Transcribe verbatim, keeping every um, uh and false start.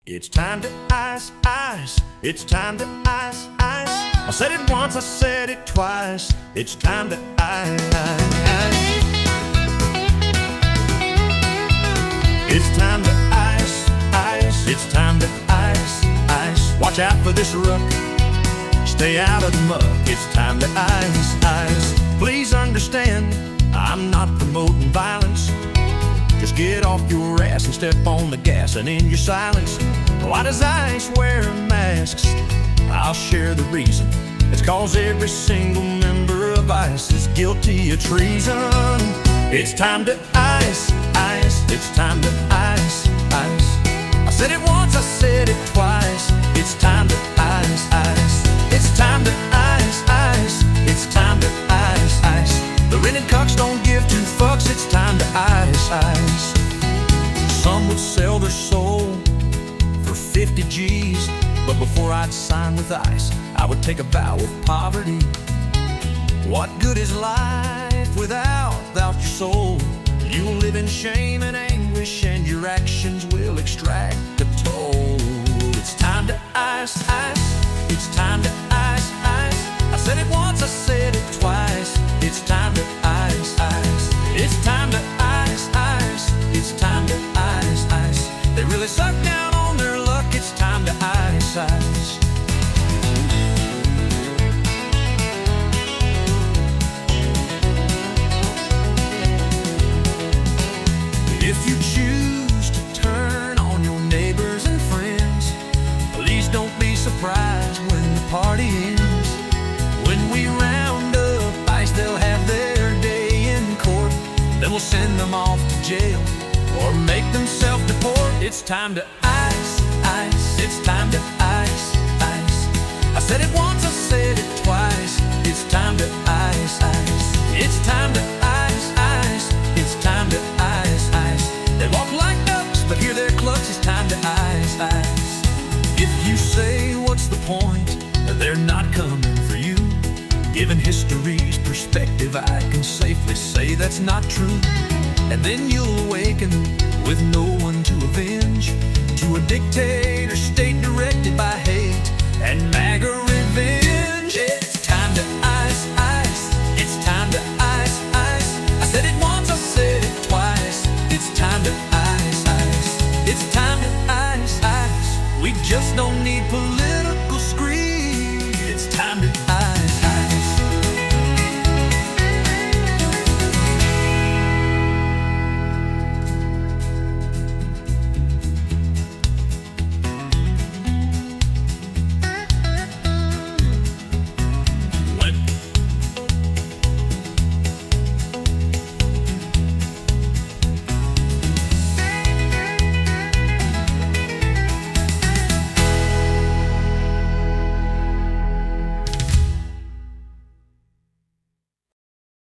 It's time to ice, ice. It's time to ice, ice. I said it once, I said it twice. It's time to ice, ice. It's time to ice, ice. It's time to ice, ice. Watch out for this ruck. Stay out of the muck. It's time to ice, ice. Please understand, I'm not promoting violence. Just get off your ass and step on the gas, and in your silence, why does ICE wear masks? I'll share the reason. It's cause every single member of ICE is guilty of treason. It's time to ice, ice. It's time to ice, ice. I said it once, I said it twice. It's time to ice, ice. It's time to ice, ice. It's time to ice, ice. The rented cucks don't give two fucks. It's time to ice, ice. Some would sell their soul for fifty G's, but before I'd sign with ICE, I would take a vow of poverty. What good is life without, without your soul? You'll live in shame and anguish, and your actions will extract a toll. It's time to ice, ice. It's time to ice, ice. I said it once, I said it twice. It's time to ice, ice. It's time to ice, ice. It's time to ice, ice. They really suck down on their luck. It's time to ice, ice. If you choose to turn on your neighbors and friends, please don't be surprised when the party ends. When we round up ICE, they'll have their day in court. Then we'll send them off to jail or make them self-deport. It's time to ice, ice. It's time to ice, ice. I said it once, I said it twice. It's time to ice, ice. It's time to ice, ice. It's time to ice, ice. They walk like ducks, but hear their clucks. It's time to ice, ice. If you say, what's the point? They're not coming for you. Given history's perspective, I can safely say that's not true. And then you'll awaken with no one to avenge, to a dictator state directed by hate and MAGA revenge. It's time to ice, ice. It's time to ice, ice. I said it once, I said it twice. It's time to ice, ice. It's time to ice, ice. We just don't